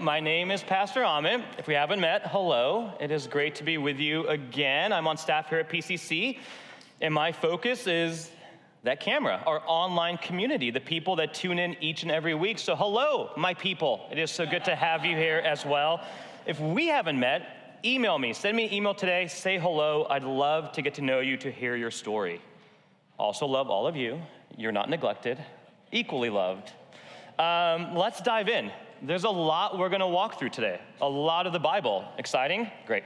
My name is Pastor Amit. If we haven't met, hello. It is great to be with you again. I'm on staff here at PCC, and my focus is that camera, our online community, the people that tune in each and every week. So hello, my people. It is so good to have you here as well. If we haven't met, email me. Send me an email today. Say hello. I'd love to get to know you, to hear your story. Also love all of you. You're not neglected. Equally loved. Let's dive in. There's a lot we're going to walk through today. A lot of the Bible. Exciting? Great.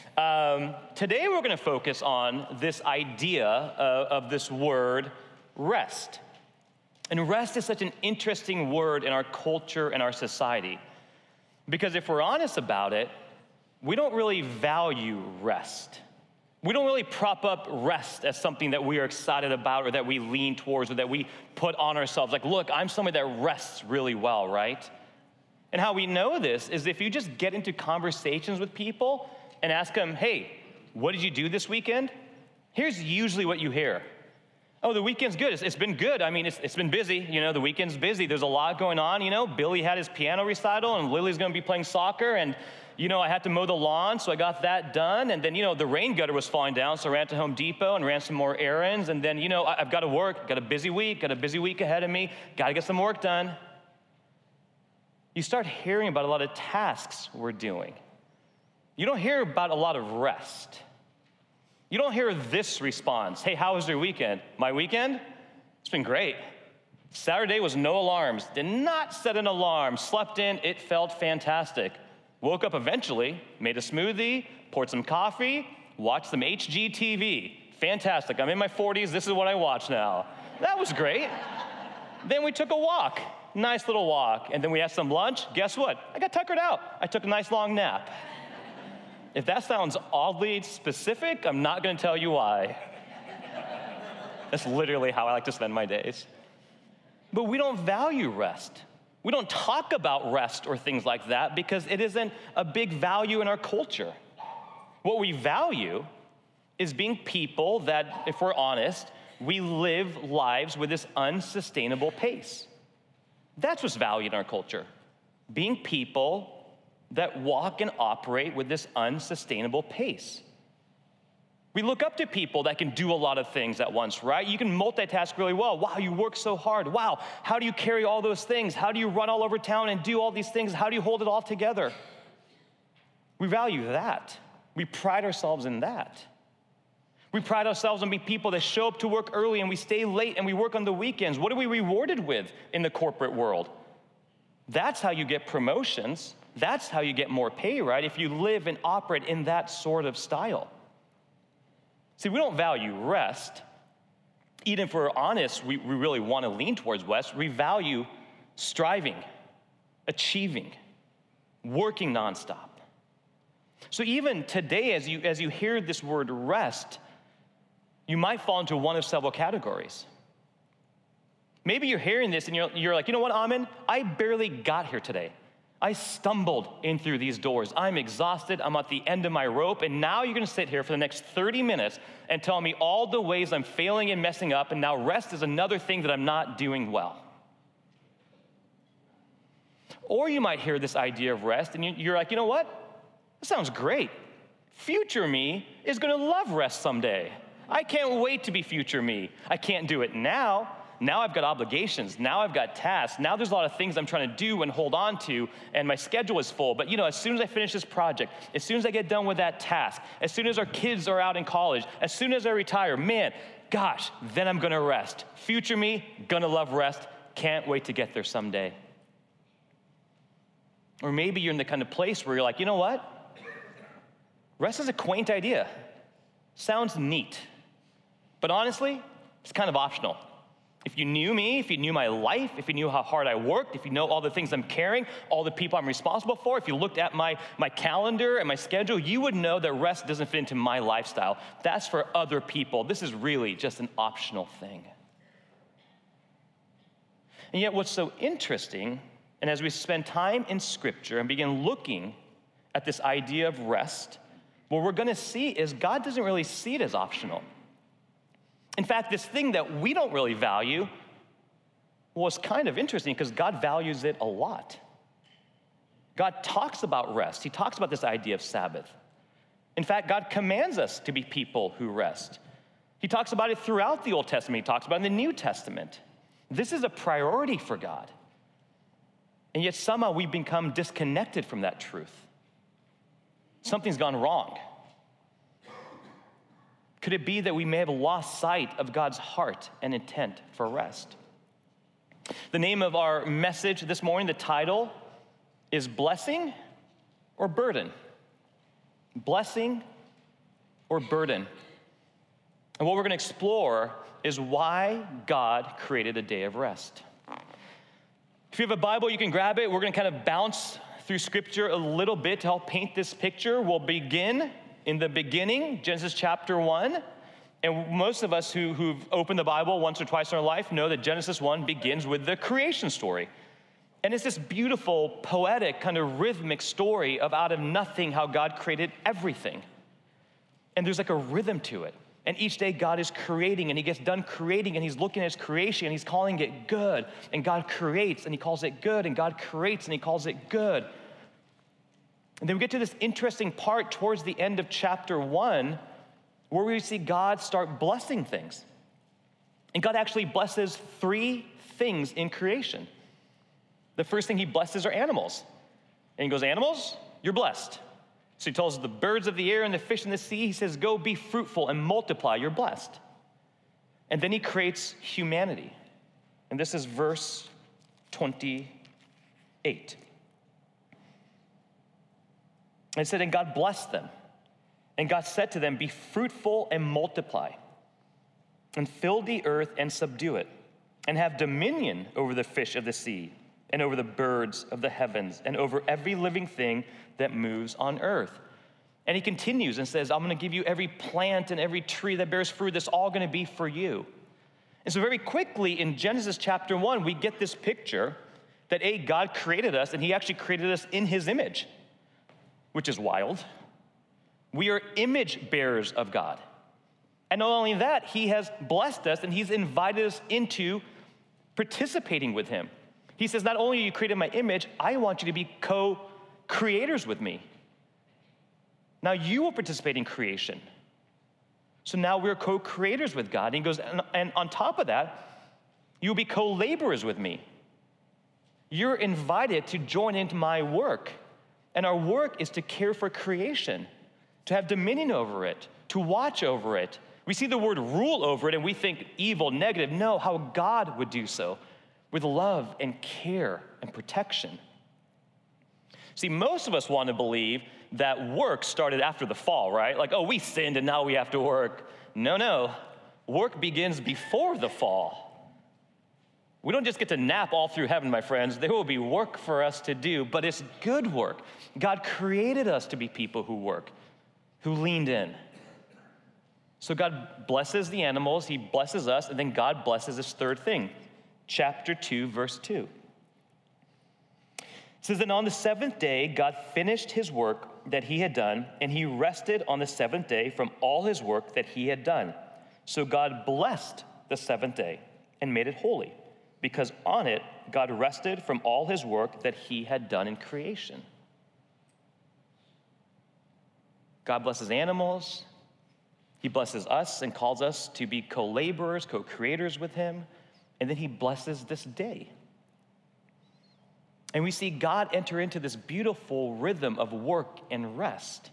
Today we're going to focus on this idea of this word, rest. And rest is such an interesting word in our culture and our society. Because if we're honest about it, we don't really value rest. We don't really prop up rest as something that we are excited about or that we lean towards or that we put on ourselves. Like, look, I'm somebody that rests really well, right? And how we know this is if you just get into conversations with people and ask them, hey, what did you do this weekend? Here's usually what you hear. Oh, the weekend's good. It's been good. I mean, it's been busy. You know, the weekend's busy. There's a lot going on. You know, Billy had his piano recital, and Lily's going to be playing soccer, and you know, I had to mow the lawn, so I got that done. And then, you know, the rain gutter was falling down, so I ran to Home Depot and ran some more errands. And then, you know, I've got to work, got a busy week ahead of me, got to get some work done. You start hearing about a lot of tasks we're doing. You don't hear about a lot of rest. You don't hear this response. Hey, how was your weekend? My weekend? It's been great. Saturday was no alarms. Did not set an alarm. Slept in. It felt fantastic. Woke up eventually, made a smoothie, poured some coffee, watched some HGTV. Fantastic. I'm in my 40s. This is what I watch now. That was great. Then we took a walk. Nice little walk. And then we had some lunch. Guess what? I got tuckered out. I took a nice long nap. If that sounds oddly specific, I'm not going to tell you why. That's literally how I like to spend my days. But we don't value rest. We don't talk about rest or things like that because it isn't a big value in our culture. What we value is being people that, if we're honest, we live lives with this unsustainable pace. That's what's valued in our culture. Being people that walk and operate with this unsustainable pace. We look up to people that can do a lot of things at once, right? You can multitask really well. Wow, you work so hard. Wow, how do you carry all those things? How do you run all over town and do all these things? How do you hold it all together? We value that. We pride ourselves in that. We pride ourselves on being people that show up to work early and we stay late and we work on the weekends. What are we rewarded with in the corporate world? That's how you get promotions. That's how you get more pay, right? If you live and operate in that sort of style. See, we don't value rest. Even if we're honest, we really want to lean towards rest. We value striving, achieving, working nonstop. So even today, as you hear this word rest, you might fall into one of several categories. Maybe you're hearing this and you're like, you know what, Amin? I barely got here today. I stumbled in through these doors. I'm exhausted. I'm at the end of my rope. And now you're going to sit here for the next 30 minutes and tell me all the ways I'm failing and messing up. And now rest is another thing that I'm not doing well. Or you might hear this idea of rest and you're like, you know what? That sounds great. Future me is going to love rest someday. I can't wait to be future me. I can't do it now. Now I've got obligations. Now I've got tasks. Now there's a lot of things I'm trying to do and hold on to, and my schedule is full. But you know, as soon as I finish this project, as soon as I get done with that task, as soon as our kids are out in college, as soon as I retire, man, gosh, then I'm gonna rest. Future me, gonna love rest. Can't wait to get there someday. Or maybe you're in the kind of place where you're like, you know what? Rest is a quaint idea. Sounds neat. But honestly, it's kind of optional. If you knew me, if you knew my life, if you knew how hard I worked, if you know all the things I'm carrying, all the people I'm responsible for, if you looked at my calendar and my schedule, you would know that rest doesn't fit into my lifestyle. That's for other people. This is really just an optional thing. And yet what's so interesting, and as we spend time in Scripture and begin looking at this idea of rest, what we're going to see is God doesn't really see it as optional. In fact, this thing that we don't really value was kind of interesting because God values it a lot. God talks about rest. He talks about this idea of Sabbath. In fact, God commands us to be people who rest. He talks about it throughout the Old Testament. He talks about it in the New Testament. This is a priority for God. And yet somehow we've become disconnected from that truth. Something's gone wrong. Could it be that we may have lost sight of God's heart and intent for rest? The name of our message this morning, the title, is Blessing or Burden? Blessing or burden? And what we're going to explore is why God created a day of rest. If you have a Bible, you can grab it. We're going to kind of bounce through Scripture a little bit to help paint this picture. We'll begin in the beginning, Genesis chapter 1. And most of us who've opened the Bible once or twice in our life know that Genesis 1 begins with the creation story. And it's this beautiful, poetic, kind of rhythmic story of out of nothing how God created everything. And there's like a rhythm to it. And each day God is creating, and he gets done creating, and he's looking at his creation, and he's calling it good. And God creates, and he calls it good, and God creates, and he calls it good. And then we get to this interesting part towards the end of chapter 1, where we see God start blessing things. And God actually blesses 3 things in creation. The first thing he blesses are animals. And he goes, animals, you're blessed. So he tells the birds of the air and the fish in the sea, he says, go be fruitful and multiply, you're blessed. And then he creates humanity. And this is verse 28. And it said, and God blessed them. And God said to them, be fruitful and multiply, and fill the earth and subdue it, and have dominion over the fish of the sea, and over the birds of the heavens, and over every living thing that moves on earth. And he continues and says, I'm going to give you every plant and every tree that bears fruit. That's all going to be for you. And so very quickly in Genesis chapter 1, we get this picture that God created us, and he actually created us in his image, which is wild. We are image bearers of God. And not only that, he has blessed us, and he's invited us into participating with him. He says, not only are you created in my image, I want you to be co-creators with me. Now you will participate in creation. So now we're co-creators with God. And he goes, and on top of that, you'll be co-laborers with me. You're invited to join into my work. And our work is to care for creation, to have dominion over it, to watch over it. We see the word rule over it and we think evil, negative. No, how God would do so, with love and care and protection. See, most of us want to believe that work started after the fall, right? Like, oh, we sinned and now we have to work. No. Work begins before the fall. We don't just get to nap all through heaven, my friends. There will be work for us to do, but it's good work. God created us to be people who work, who leaned in. So God blesses the animals, he blesses us, and then God blesses this third thing. Chapter 2, verse 2. It says, and on the 7th day, God finished his work that he had done, and he rested on the 7th day from all his work that he had done. So God blessed the 7th day and made it holy, because on it, God rested from all his work that he had done in creation. God blesses animals. He blesses us and calls us to be co-laborers, co-creators with him. And then he blesses this day. And we see God enter into this beautiful rhythm of work and rest.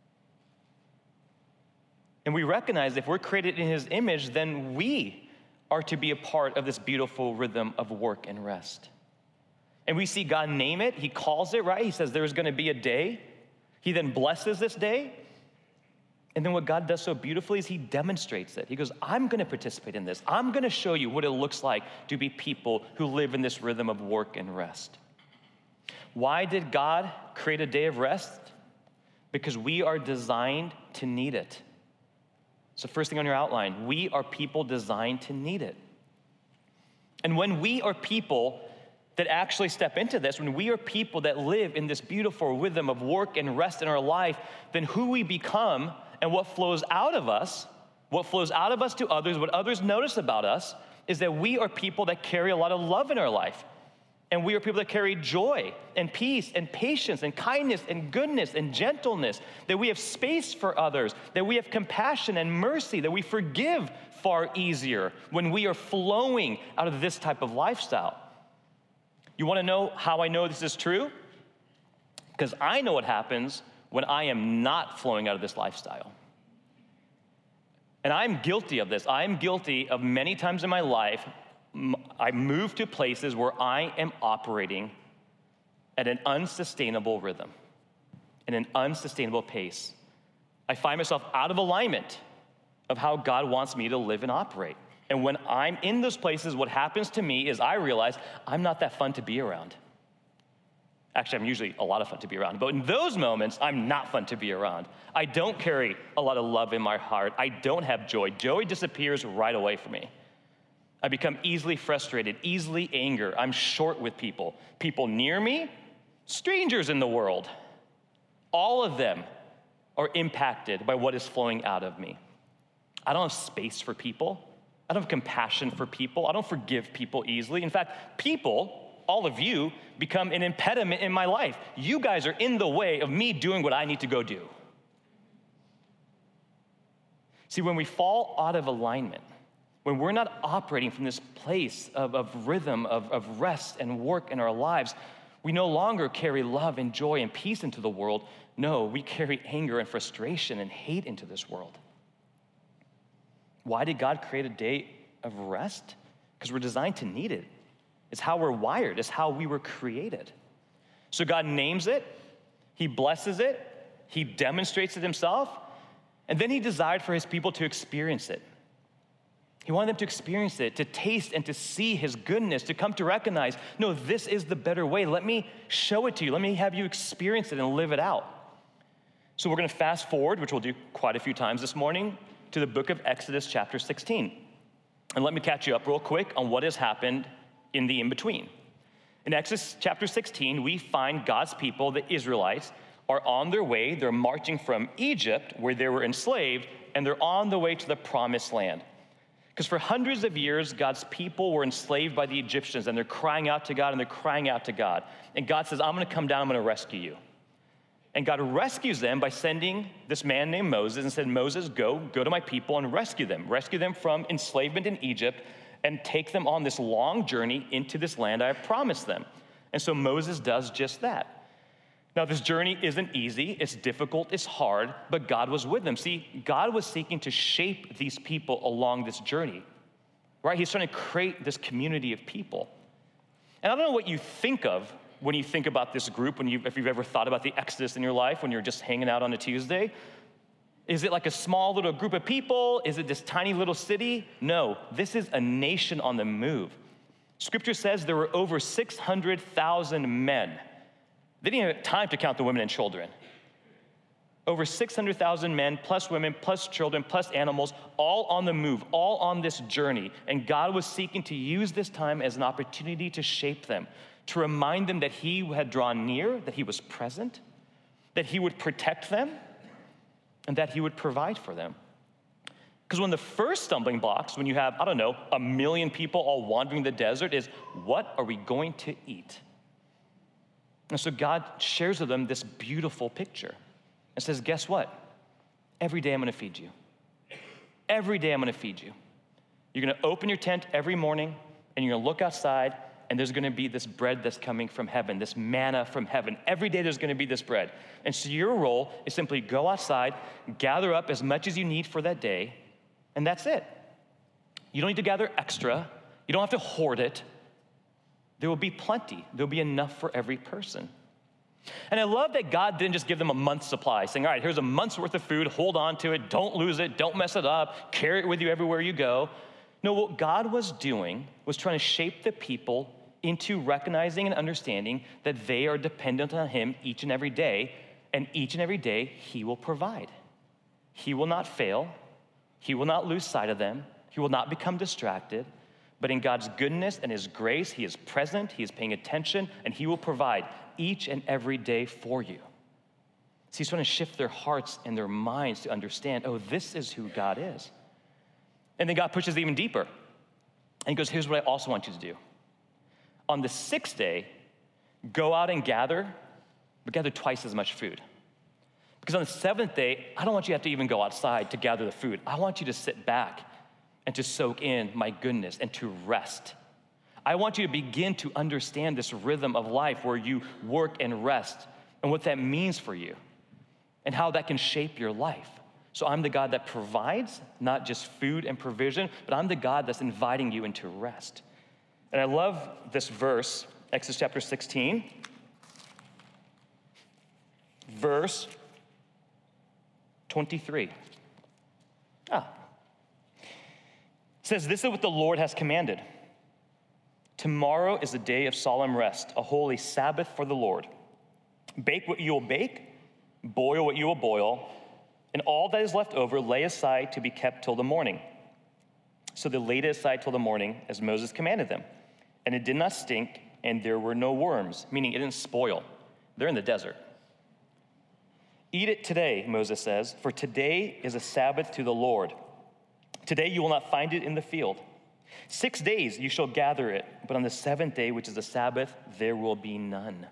And we recognize if we're created in his image, then we are to be a part of this beautiful rhythm of work and rest. And we see God name it. He calls it, right? He says there's going to be a day. He then blesses this day. And then what God does so beautifully is he demonstrates it. He goes, I'm going to participate in this. I'm going to show you what it looks like to be people who live in this rhythm of work and rest. Why did God create a day of rest? Because we are designed to need it. So first thing on your outline, we are people designed to need it. And when we are people that actually step into this, when we are people that live in this beautiful rhythm of work and rest in our life, then who we become and what flows out of us to others, what others notice about us, is that we are people that carry a lot of love in our life. And we are people that carry joy and peace and patience and kindness and goodness and gentleness, that we have space for others, that we have compassion and mercy, that we forgive far easier when we are flowing out of this type of lifestyle. You want to know how I know this is true? Because I know what happens when I am not flowing out of this lifestyle. And I'm guilty of this. I'm guilty of many times in my life, I move to places where I am operating at an unsustainable rhythm, at an unsustainable pace. I find myself out of alignment of how God wants me to live and operate. And when I'm in those places, what happens to me is I realize I'm not that fun to be around. Actually, I'm usually a lot of fun to be around, but in those moments, I'm not fun to be around. I don't carry a lot of love in my heart. I don't have joy. Joy disappears right away from me. I become easily frustrated, easily angry. I'm short with people. People near me, strangers in the world. All of them are impacted by what is flowing out of me. I don't have space for people. I don't have compassion for people. I don't forgive people easily. In fact, people, all of you, become an impediment in my life. You guys are in the way of me doing what I need to go do. See, when we fall out of alignment, when we're not operating from this place of rhythm, of rest and work in our lives, we no longer carry love and joy and peace into the world. No, we carry anger and frustration and hate into this world. Why did God create a day of rest? Because we're designed to need it. It's how we're wired. It's how we were created. So God names it. He blesses it. He demonstrates it himself. And then he desired for his people to experience it. He wanted them to experience it, to taste and to see his goodness, to come to recognize, no, this is the better way. Let me show it to you. Let me have you experience it and live it out. So we're going to fast forward, which we'll do quite a few times this morning, to the book of Exodus chapter 16. And let me catch you up real quick on what has happened in the in-between. In Exodus chapter 16, we find God's people, the Israelites, are on their way. They're marching from Egypt, where they were enslaved, and they're on the way to the promised land. Because for hundreds of years, God's people were enslaved by the Egyptians, and they're crying out to God, and they're crying out to God. And God says, I'm going to come down, I'm going to rescue you. And God rescues them by sending this man named Moses and said, Moses, go to my people and rescue them from enslavement in Egypt, and take them on this long journey into this land I have promised them. And so Moses does just that. Now, this journey isn't easy, it's difficult, it's hard, but God was with them. See, God was seeking to shape these people along this journey, right? He's trying to create this community of people. And I don't know what you think of when you think about this group, if you've ever thought about the Exodus in your life when you're just hanging out on a Tuesday. Is it like a small little group of people? Is it this tiny little city? No, this is a nation on the move. Scripture says there were over 600,000 men. They didn't even have time to count the women and children. Over 600,000 men, plus women, plus children, plus animals, all on the move, all on this journey. And God was seeking to use this time as an opportunity to shape them, to remind them that he had drawn near, that he was present, that he would protect them, and that he would provide for them. Because one of the first stumbling blocks, when you have, 1 million people all wandering the desert, is what are we going to eat? And so God shares with them this beautiful picture and says, guess what? Every day I'm going to feed you. Every day I'm going to feed you. You're going to open your tent every morning, and you're going to look outside, and there's going to be this bread that's coming from heaven, this manna from heaven. Every day there's going to be this bread. And so your role is simply go outside, gather up as much as you need for that day, and that's it. You don't need to gather extra. You don't have to hoard it. There will be plenty. There'll be enough for every person. And I love that God didn't just give them a month's supply, saying, all right, here's a month's worth of food, hold on to it, don't lose it, don't mess it up, carry it with you everywhere you go. No, what God was doing was trying to shape the people into recognizing and understanding that they are dependent on him each and every day, and each and every day he will provide. He will not fail. He will not lose sight of them. He will not become distracted. But in God's goodness and his grace, he is present, he is paying attention, and he will provide each and every day for you. So he's trying to shift their hearts and their minds to understand, oh, this is who God is. And then God pushes even deeper. And he goes, here's what I also want you to do. On the sixth day, go out and gather, but gather twice as much food. Because on the seventh day, I don't want you to have to even go outside to gather the food. I want you to sit back and to soak in my goodness and to rest. I want you to begin to understand this rhythm of life where you work and rest and what that means for you and how that can shape your life. So I'm the God that provides, not just food and provision, but I'm the God that's inviting you into rest. And I love this verse, Exodus chapter 16, verse 23. It says, this is what the Lord has commanded. Tomorrow is a day of solemn rest, a holy Sabbath for the Lord. Bake what you will bake, boil what you will boil, and all that is left over lay aside to be kept till the morning. So they laid it aside till the morning, as Moses commanded them. And it did not stink, and there were no worms, meaning it didn't spoil. They're in the desert. Eat it today, Moses says, for today is a Sabbath to the Lord. Today you will not find it in the field. 6 days you shall gather it, but on the seventh day, which is the Sabbath, there will be none.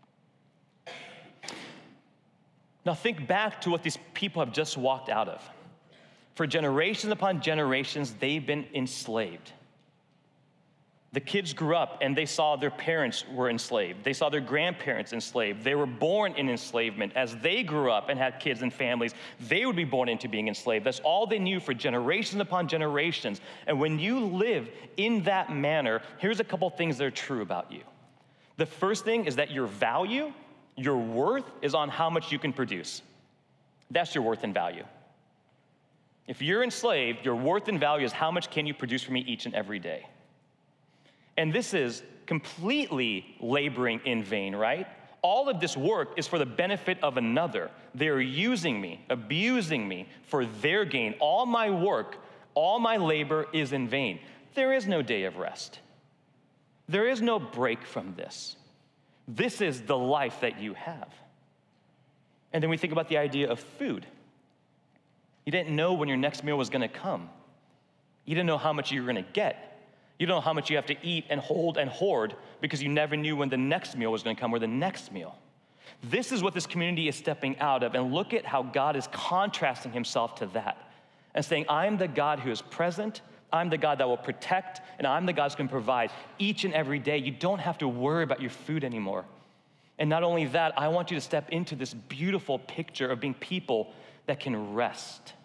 Now think back to what these people have just walked out of. For generations upon generations, they've been enslaved. The kids grew up and they saw their parents were enslaved. They saw their grandparents enslaved. They were born in enslavement. As they grew up and had kids and families, they would be born into being enslaved. That's all they knew for generations upon generations. And when you live in that manner, here's a couple things that are true about you. The first thing is that your value, your worth, is on how much you can produce. That's your worth and value. If you're enslaved, your worth and value is how much can you produce for me each and every day. And this is completely laboring in vain, right? All of this work is for the benefit of another. They're using me, abusing me for their gain. All my work, all my labor is in vain. There is no day of rest. There is no break from this. This is the life that you have. And then we think about the idea of food. You didn't know when your next meal was going to come. You didn't know how much you were going to get. You don't know how much you have to eat and hold and hoard because you never knew when the next meal was going to come or the next meal. This is what this community is stepping out of, and look at how God is contrasting himself to that and saying, I'm the God who is present, I'm the God that will protect, and I'm the God who's going to provide each and every day. You don't have to worry about your food anymore. And not only that, I want you to step into this beautiful picture of being people that can rest.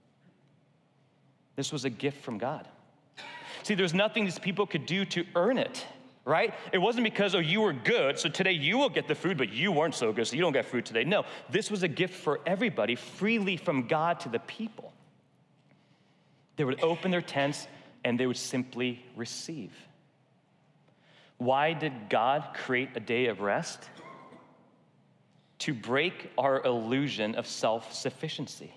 This was a gift from God. See, there's nothing these people could do to earn it, right? It wasn't because, oh, you were good, so today you will get the food, but you weren't so good, so you don't get food today. No, this was a gift for everybody, freely from God to the people. They would open their tents and they would simply receive. Why did God create a day of rest? To break our illusion of self-sufficiency.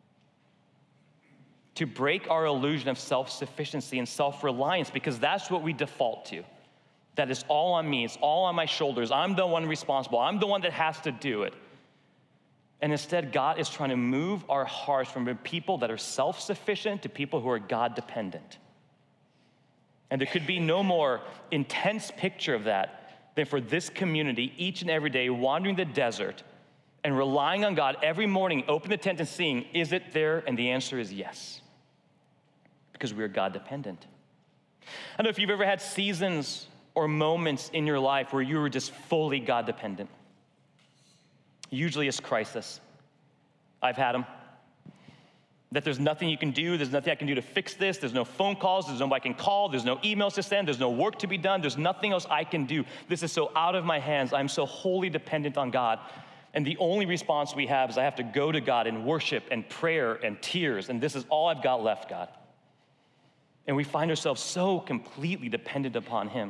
To break our illusion of self-sufficiency and self-reliance, because that's what we default to. That is all on me, it's all on my shoulders. I'm the one responsible, I'm the one that has to do it. And instead, God is trying to move our hearts from people that are self-sufficient to people who are God-dependent. And there could be no more intense picture of that than for this community each and every day wandering the desert and relying on God every morning, open the tent and seeing, is it there? And the answer is yes. Because we are God-dependent. I don't know if you've ever had seasons or moments in your life where you were just fully God-dependent. Usually it's crisis. I've had them. That there's nothing you can do, there's nothing I can do to fix this, there's no phone calls, there's nobody I can call, there's no emails to send, there's no work to be done, there's nothing else I can do. This is so out of my hands, I'm so wholly dependent on God. And the only response we have is I have to go to God in worship and prayer and tears, and this is all I've got left, God. And we find ourselves so completely dependent upon him.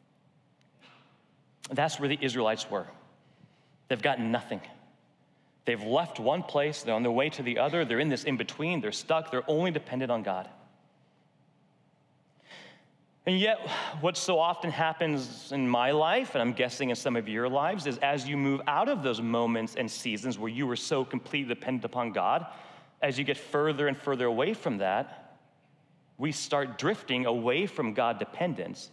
That's where the Israelites were. They've got nothing. They've left one place, they're on their way to the other, they're in this in-between, they're stuck, they're only dependent on God. And yet, what so often happens in my life, and I'm guessing in some of your lives, is as you move out of those moments and seasons where you were so completely dependent upon God, as you get further and further away from that, we start drifting away from God dependence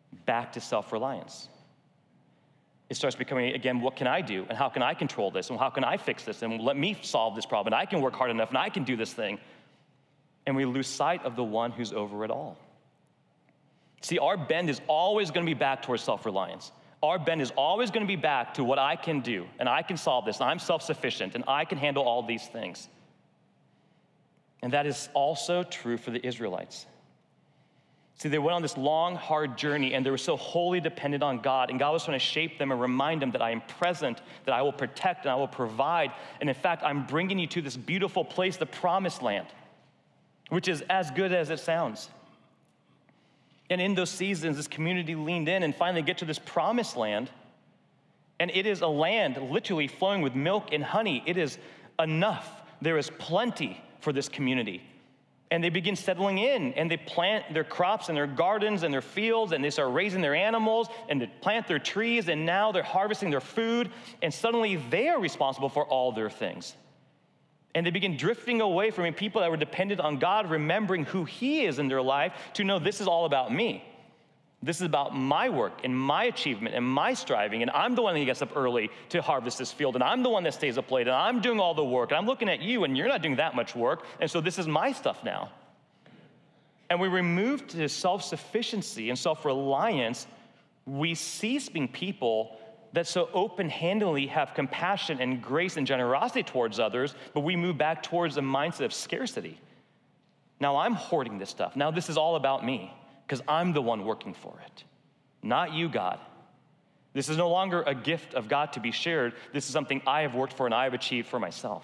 back to self-reliance. It starts becoming, again, what can I do? And how can I control this? And how can I fix this? And let me solve this problem. And I can work hard enough, and I can do this thing. And we lose sight of the one who's over it all. See, our bend is always going to be back towards self-reliance. Our bend is always going to be back to what I can do, and I can solve this, and I'm self-sufficient, and I can handle all these things. And that is also true for the Israelites. See, they went on this long, hard journey, and they were so wholly dependent on God, and God was trying to shape them and remind them that I am present, that I will protect, and I will provide, and in fact, I'm bringing you to this beautiful place, the Promised Land, which is as good as it sounds. And in those seasons, this community leaned in and finally get to this Promised Land, and it is a land literally flowing with milk and honey. It is enough. There is plenty for this community. And they begin settling in, and they plant their crops and their gardens and their fields, and they start raising their animals, and they plant their trees, and now they're harvesting their food, and suddenly they are responsible for all their things. And they begin drifting away from people that were dependent on God, remembering who He is in their life, to know this is all about me. This is about my work and my achievement and my striving, and I'm the one that gets up early to harvest this field, and I'm the one that stays up late, and I'm doing all the work, and I'm looking at you, and you're not doing that much work, and so this is my stuff now. And we remove to self-sufficiency and self-reliance, we cease being people that so open-handedly have compassion and grace and generosity towards others, but we move back towards a mindset of scarcity. Now I'm hoarding this stuff. Now this is all about me, because I'm the one working for it, not you, God. This is no longer a gift of God to be shared. This is something I have worked for and I have achieved for myself.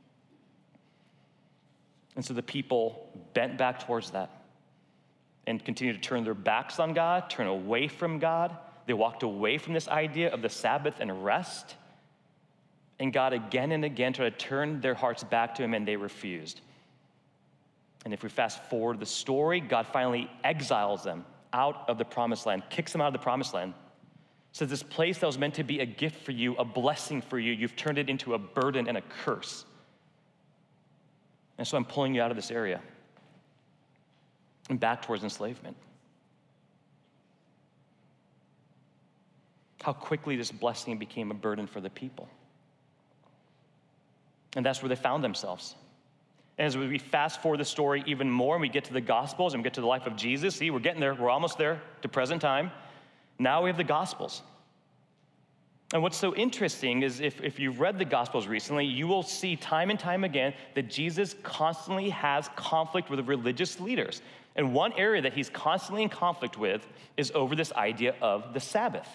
And so the people bent back towards that and continued to turn their backs on God, turn away from God. They walked away from this idea of the Sabbath and rest. And God again and again tried to turn their hearts back to Him, and they refused. And if we fast forward the story, God finally exiles them out of the Promised Land, kicks them out of the Promised Land. Says this place that was meant to be a gift for you, a blessing for you, you've turned it into a burden and a curse. And so I'm pulling you out of this area and back towards enslavement. How quickly this blessing became a burden for the people. And that's where they found themselves. And as we fast forward the story even more, and we get to the Gospels and we get to the life of Jesus, see, we're getting there, we're almost there to present time. Now we have the Gospels. And what's so interesting is if you've read the Gospels recently, you will see time and time again that Jesus constantly has conflict with religious leaders. And one area that he's constantly in conflict with is over this idea of the Sabbath.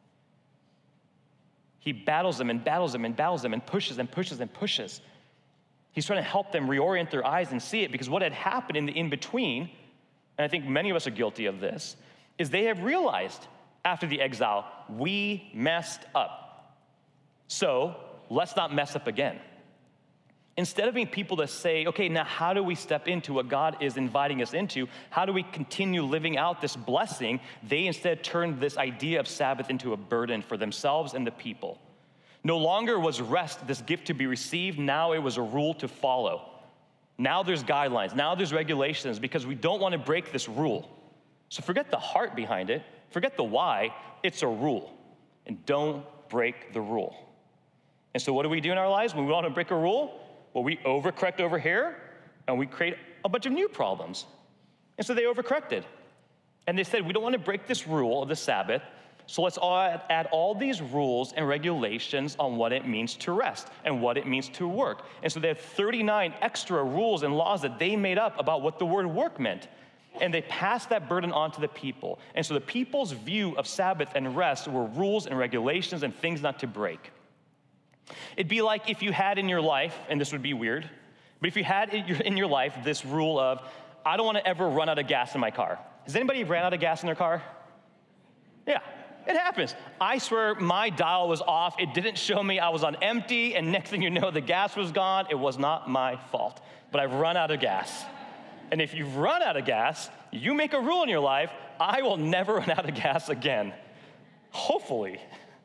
He battles them and battles them and battles them and pushes and pushes and pushes. He's trying to help them reorient their eyes and see it, because what had happened in the in-between, and I think many of us are guilty of this, is they have realized after the exile, we messed up. So let's not mess up again. Instead of being people that say, okay, now how do we step into what God is inviting us into? How do we continue living out this blessing? They instead turned this idea of Sabbath into a burden for themselves and the people. No longer was rest this gift to be received. Now it was a rule to follow. Now there's guidelines. Now there's regulations, because we don't want to break this rule. So forget the heart behind it. Forget the why. It's a rule. And don't break the rule. And so what do we do in our lives when we want to break a rule? Well, we overcorrect over here, and we create a bunch of new problems. And so they overcorrected. And they said, we don't want to break this rule of the Sabbath, so let's add all these rules and regulations on what it means to rest and what it means to work. And so they had 39 extra rules and laws that they made up about what the word work meant. And they passed that burden on to the people. And so the people's view of Sabbath and rest were rules and regulations and things not to break. It'd be like if you had in your life, and this would be weird, but if you had in your life this rule of, I don't want to ever run out of gas in my car. Has anybody ran out of gas in their car? Yeah. It happens. I swear my dial was off. It didn't show me I was on empty, and next thing you know, the gas was gone. It was not my fault, but I've run out of gas. And if you've run out of gas, you make a rule in your life, I will never run out of gas again. Hopefully.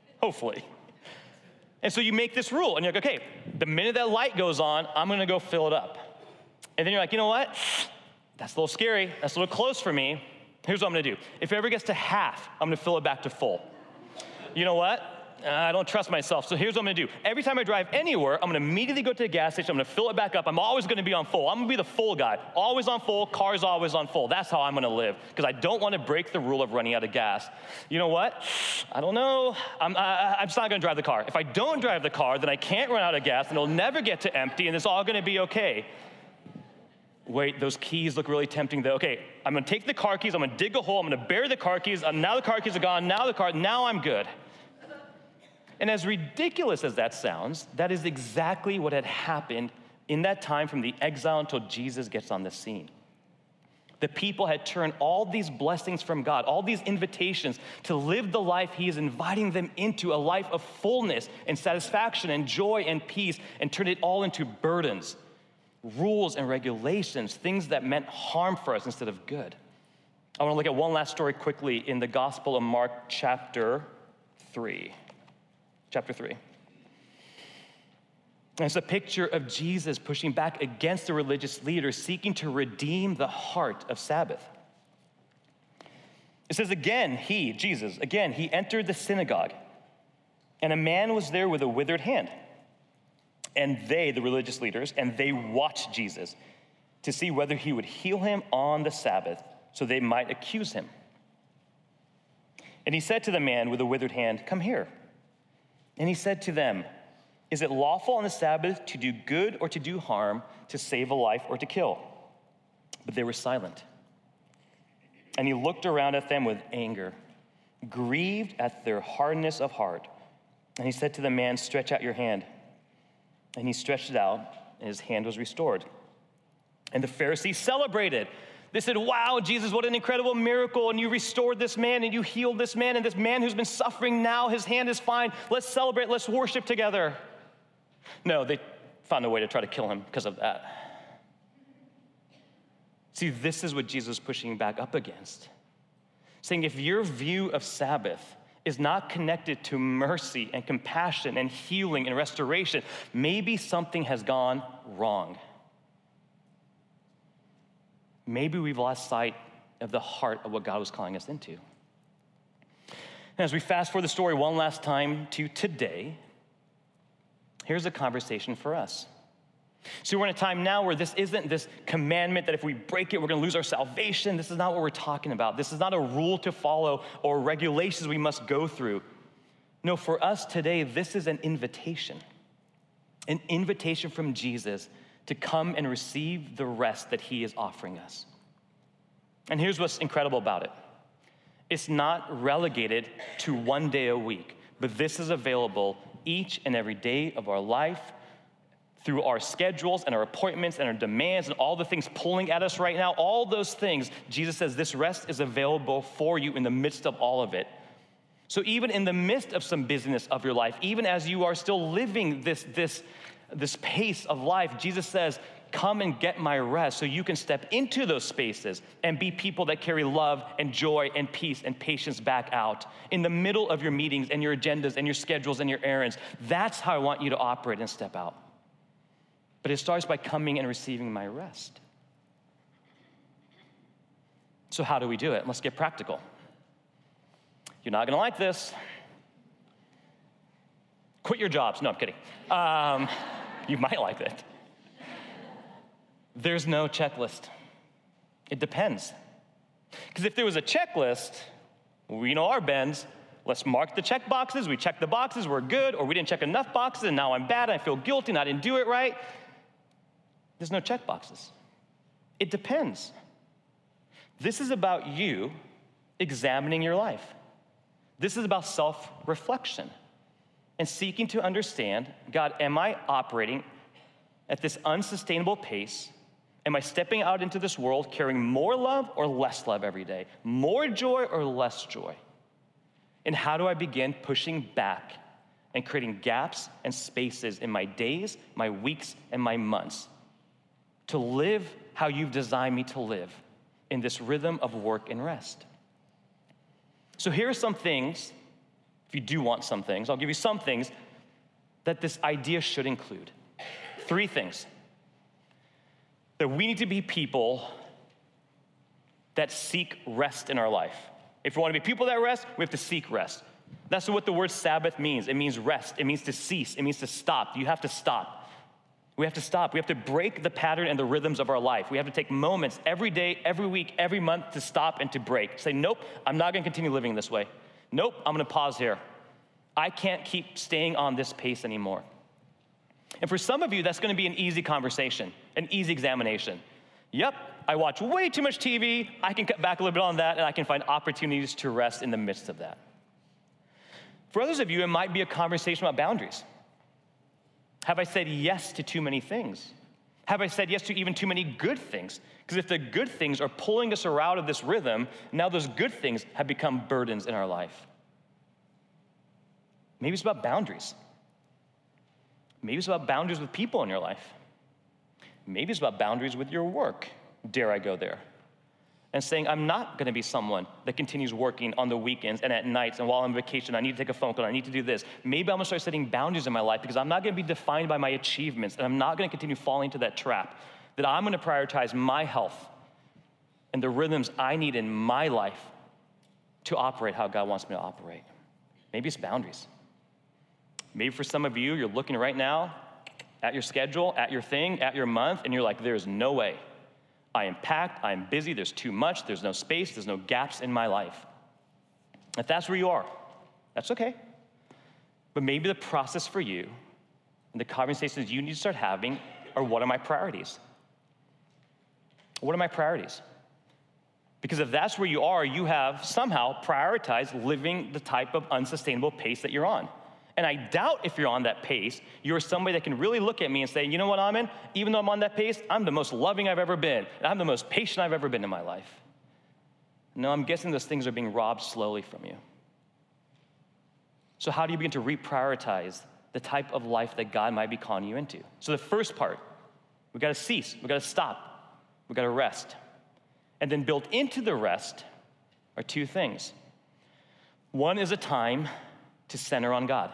And so you make this rule, and you're like, okay, the minute that light goes on, I'm gonna go fill it up. And then you're like, you know what? That's a little scary. That's a little close for me. Here's what I'm gonna do. If it ever gets to half, I'm gonna fill it back to full. You know what? I don't trust myself, so here's what I'm gonna do. Every time I drive anywhere, I'm gonna immediately go to the gas station, I'm gonna fill it back up. I'm always gonna be on full. I'm gonna be the full guy. Always on full, car's always on full. That's how I'm gonna live, because I don't wanna break the rule of running out of gas. You know what? I don't know. I'm just not gonna drive the car. If I don't drive the car, then I can't run out of gas, and it'll never get to empty, and it's all gonna be okay. Wait, those keys look really tempting though. Okay, I'm gonna take the car keys, I'm gonna dig a hole, I'm gonna bury the car keys, now the car keys are gone, now I'm good. And as ridiculous as that sounds, that is exactly what had happened in that time from the exile until Jesus gets on the scene. The people had turned all these blessings from God, all these invitations to live the life he is inviting them into, a life of fullness and satisfaction and joy and peace, and turned it all into burdens, rules and regulations, things that meant harm for us instead of good. I want to look at one last story quickly in the Gospel of Mark chapter 3. Chapter 3. And it's a picture of Jesus pushing back against the religious leaders, seeking to redeem the heart of Sabbath. It says, Jesus, he entered the synagogue, and a man was there with a withered hand. And they, the religious leaders, and they watched Jesus to see whether he would heal him on the Sabbath, so they might accuse him. And he said to the man with the withered hand, "Come here." And he said to them, "Is it lawful on the Sabbath to do good or to do harm, to save a life or to kill?" But they were silent. And he looked around at them with anger, grieved at their hardness of heart. And he said to the man, "Stretch out your hand." And he stretched it out, and his hand was restored. And the Pharisees celebrated. They said, "Wow, Jesus, what an incredible miracle. And you restored this man, and you healed this man, and this man who's been suffering now, his hand is fine. Let's celebrate, let's worship together." No, they found a way to try to kill him because of that. See, this is what Jesus is pushing back up against. Saying if your view of Sabbath is not connected to mercy and compassion and healing and restoration, maybe something has gone wrong. Maybe we've lost sight of the heart of what God was calling us into. And as we fast forward the story one last time to today, here's a conversation for us. So we're in a time now where this isn't this commandment that if we break it, we're gonna lose our salvation. This is not what we're talking about. This is not a rule to follow or regulations we must go through. No, for us today, this is an invitation from Jesus to come and receive the rest that he is offering us. And here's what's incredible about it. It's not relegated to one day a week, but this is available each and every day of our life through our schedules and our appointments and our demands and all the things pulling at us right now. All those things, Jesus says this rest is available for you in the midst of all of it. So even in the midst of some busyness of your life, even as you are still living this pace of life, Jesus says, come and get my rest so you can step into those spaces and be people that carry love and joy and peace and patience back out in the middle of your meetings and your agendas and your schedules and your errands. That's how I want you to operate and step out. But it starts by coming and receiving my rest. So how do we do it? Let's get practical. You're not gonna like this. Quit your jobs. No, I'm kidding. You might like it. There's no checklist. It depends. Because if there was a checklist, we know our bends. Let's mark the check boxes. We check the boxes, we're good, or we didn't check enough boxes, and now I'm bad, and I feel guilty, and I didn't do it right. There's no check boxes. It depends. This is about you examining your life. This is about self-reflection and seeking to understand, God, am I operating at this unsustainable pace? Am I stepping out into this world carrying more love or less love every day? More joy or less joy? And how do I begin pushing back and creating gaps and spaces in my days, my weeks, and my months to live how you've designed me to live in this rhythm of work and rest? So here are some things, if you do want some things, I'll give you some things that this idea should include. 3 things. That we need to be people that seek rest in our life. If we want to be people that rest, we have to seek rest. That's what the word Sabbath means. It means rest. It means to cease. It means to stop. You have to stop. We have to stop. We have to break the pattern and the rhythms of our life. We have to take moments every day, every week, every month to stop and to break. Say, nope, I'm not going to continue living this way. Nope, I'm going to pause here. I can't keep staying on this pace anymore. And for some of you, that's going to be an easy conversation, an easy examination. Yep, I watch way too much TV. I can cut back a little bit on that, and I can find opportunities to rest in the midst of that. For others of you, it might be a conversation about boundaries. Have I said yes to too many things? Have I said yes to even too many good things? Because if the good things are pulling us out of this rhythm, now those good things have become burdens in our life. Maybe it's about boundaries. Maybe it's about boundaries with people in your life. Maybe it's about boundaries with your work. Dare I go there? And saying, I'm not going to be someone that continues working on the weekends and at nights, and while I'm on vacation, I need to take a phone call, I need to do this. Maybe I'm going to start setting boundaries in my life because I'm not going to be defined by my achievements, and I'm not going to continue falling into that trap, that I'm going to prioritize my health and the rhythms I need in my life to operate how God wants me to operate. Maybe it's boundaries. Maybe for some of you, you're looking right now at your schedule, at your thing, at your month, and you're like, there's no way. I am packed, I am busy, there's too much, there's no space, there's no gaps in my life. If that's where you are, that's okay. But maybe the process for you and the conversations you need to start having are, what are my priorities? What are my priorities? Because if that's where you are, you have somehow prioritized living the type of unsustainable pace that you're on. And I doubt if you're on that pace, you're somebody that can really look at me and say, you know what, Amin? Even though I'm on that pace, I'm the most loving I've ever been. And I'm the most patient I've ever been in my life. No, I'm guessing those things are being robbed slowly from you. So how do you begin to reprioritize the type of life that God might be calling you into? So the first part, we got to cease. We got to stop. We got to rest. And then built into the rest are two things. One is a time to center on God.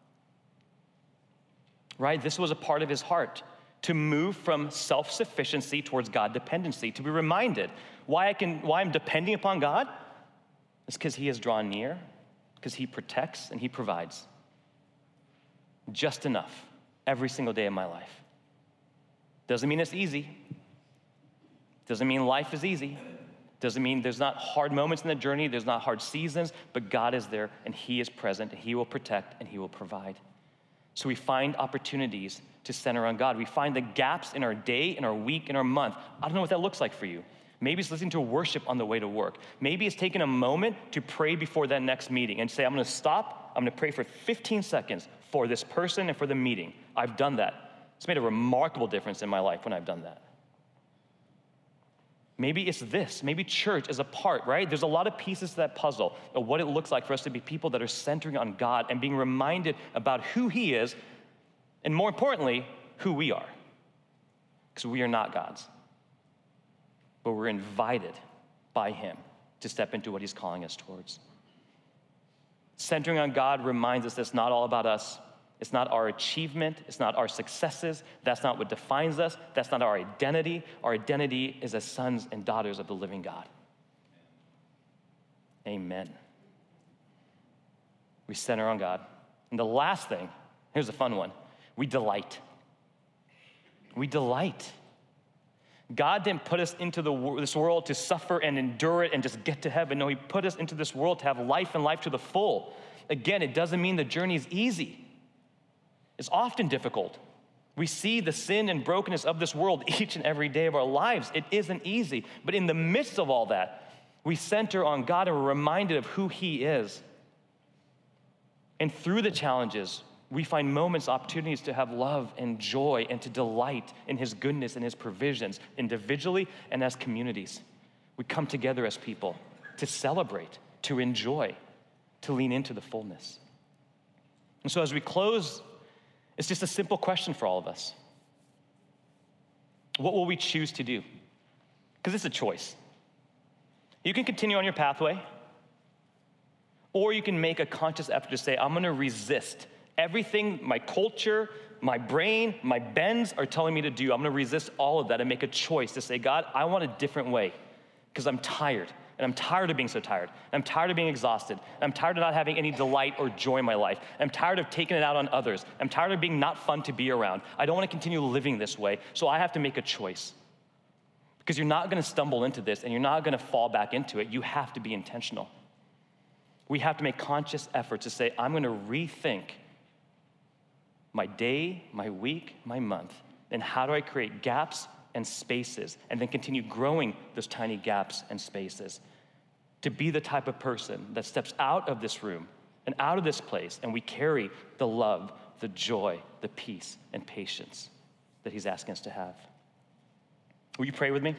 Right? This was a part of his heart, to move from self-sufficiency towards God dependency, to be reminded why I'm depending upon God is because he has drawn near, because he protects and he provides. Just enough every single day of my life. Doesn't mean it's easy. Doesn't mean life is easy. Doesn't mean there's not hard moments in the journey, there's not hard seasons, but God is there and he is present and he will protect and he will provide. So we find opportunities to center on God. We find the gaps in our day, in our week, in our month. I don't know what that looks like for you. Maybe it's listening to worship on the way to work. Maybe it's taking a moment to pray before that next meeting and say, I'm going to stop, I'm going to pray for 15 seconds for this person and for the meeting. I've done that. It's made a remarkable difference in my life when I've done that. Maybe it's this. Maybe church is a part, right? There's a lot of pieces to that puzzle of what it looks like for us to be people that are centering on God and being reminded about who he is, and more importantly, who we are. Because we are not God's. But we're invited by him to step into what he's calling us towards. Centering on God reminds us that it's not all about us. It's not our achievement. It's not our successes. That's not what defines us. That's not our identity. Our identity is as sons and daughters of the living God. Amen. We center on God. And the last thing, here's a fun one. We delight. We delight. God didn't put us into this world to suffer and endure it and just get to heaven. No, he put us into this world to have life and life to the full. Again, it doesn't mean the journey is easy. It's often difficult. We see the sin and brokenness of this world each and every day of our lives. It isn't easy. But in the midst of all that, we center on God and we're reminded of who he is. And through the challenges, we find moments, opportunities to have love and joy and to delight in his goodness and his provisions, individually and as communities. We come together as people to celebrate, to enjoy, to lean into the fullness. And so as we close, it's just a simple question for all of us. What will we choose to do? Because it's a choice. You can continue on your pathway, or you can make a conscious effort to say, I'm gonna resist everything my culture, my brain, my bends are telling me to do. I'm gonna resist all of that and make a choice to say, God, I want a different way. because I'm tired. And I'm tired of being so tired. I'm tired of being exhausted. I'm tired of not having any delight or joy in my life. I'm tired of taking it out on others. I'm tired of being not fun to be around. I don't want to continue living this way, so I have to make a choice. Because you're not going to stumble into this and you're not going to fall back into it. You have to be intentional. We have to make conscious efforts to say, I'm going to rethink my day, my week, my month, and how do I create gaps and spaces, and then continue growing those tiny gaps and spaces to be the type of person that steps out of this room and out of this place, and we carry the love, the joy, the peace, and patience that he's asking us to have. Will you pray with me?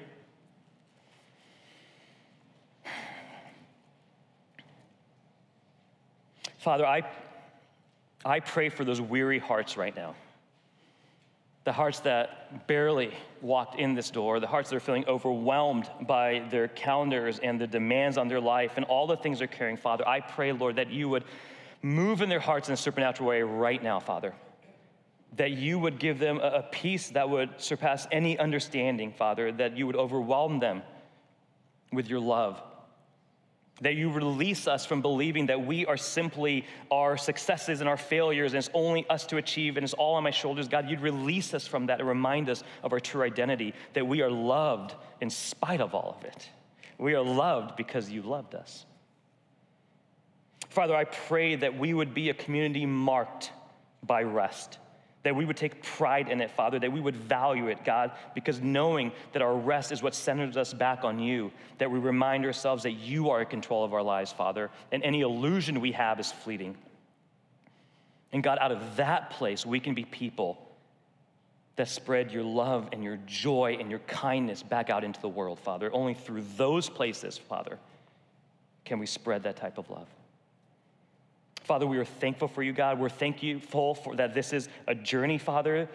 Father, I pray for those weary hearts right now. The hearts that barely walked in this door, the hearts that are feeling overwhelmed by their calendars and the demands on their life and all the things they're carrying, Father, I pray, Lord, that you would move in their hearts in a supernatural way right now, Father. That you would give them a peace that would surpass any understanding, Father, that you would overwhelm them with your love. That you release us from believing that we are simply our successes and our failures, and it's only us to achieve, and it's all on my shoulders. God, you'd release us from that and remind us of our true identity, that we are loved in spite of all of it. We are loved because you loved us. Father, I pray that we would be a community marked by rest, that we would take pride in it, Father, that we would value it, God, because knowing that our rest is what centers us back on you, that we remind ourselves that you are in control of our lives, Father, and any illusion we have is fleeting. And God, out of that place, we can be people that spread your love and your joy and your kindness back out into the world, Father. Only through those places, Father, can we spread that type of love. Father, we are thankful for you, God. We're thankful for that this is a journey, Father.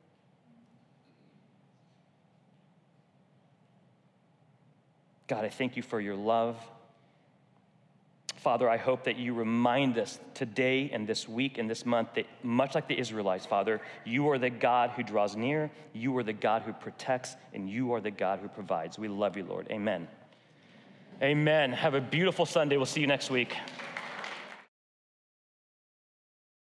God, I thank you for your love. Father, I hope that you remind us today and this week and this month that much like the Israelites, Father, you are the God who draws near, you are the God who protects, and you are the God who provides. We love you, Lord. Amen. Amen. Have a beautiful Sunday. We'll see you next week.